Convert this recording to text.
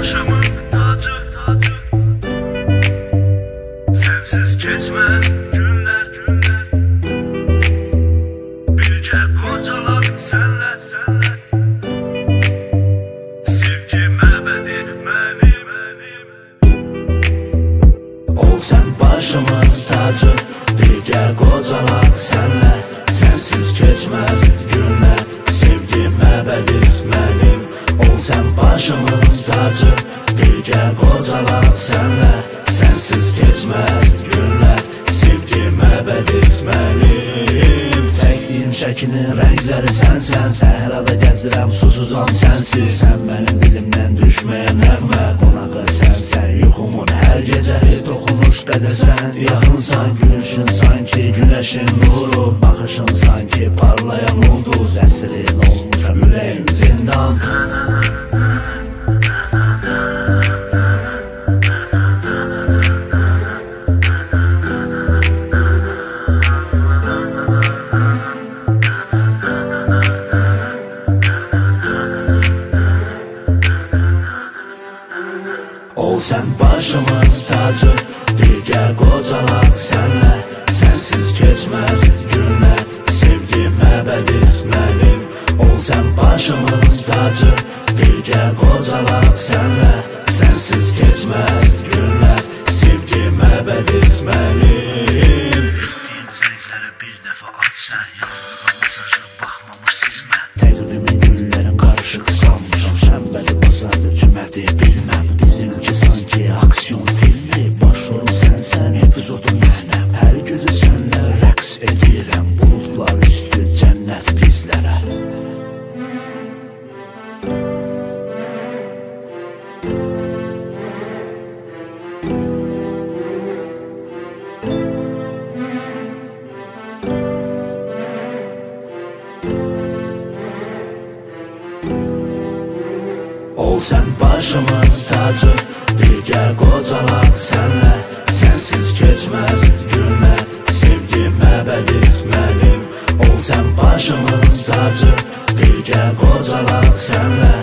başımın tacı. Sensiz geçmez günler. Birce qocalaq senle. Sevgi məbədi mənim. Ol sen başımın tacı, birce qocalaq senle. Sensiz geçmez günler, sevgi məbədi mənim. Ol sen başımın tacı, birce qocalaq senle. Sensiz geçmez günler, sevgi məbədi mənim. Çəkdiyim şəkinin rəngləri sənsən, səhrada gəzirəm susuzam sənsiz. Sən mənim dilimdən düşməyən nəğmə, qonağı sənsən yuxumun hər gecə. Bir toxunuş qədəsən, yaxınsan gülüşün sanki günəşin nuru. Baxışın sanki parlayan ulduz, əsrin olmuşam ürəyim zindan. Ol sen başımın tacı, birce qocalaq senle. Sensiz geçmez günler, sevgi məbədi mənim. Ol sen başımın tacı, birce qocalaq senle. Sensiz geçmez günler, sevgi məbədi mənim. Etdiyim zəngləri bir dəfə aç sən, yazdığım mesajı baxmamış silmə. Təqvimin günlərin qarışıq salmışam, şənbəli bazardı cümədi bilməm. Bizimki sanki aksiyon filmi, başrol sənsən, epizodu mənəm. Hər gecə sənlə rəqs edirəm, bulutlar üstü cənnət bizlərə. Ol sen başımın tacı, birce qocalaq senle. Sensiz geçmez günler, sevgi məbədi mənim. Ol sen başımın tacı, birce qocalaq senle.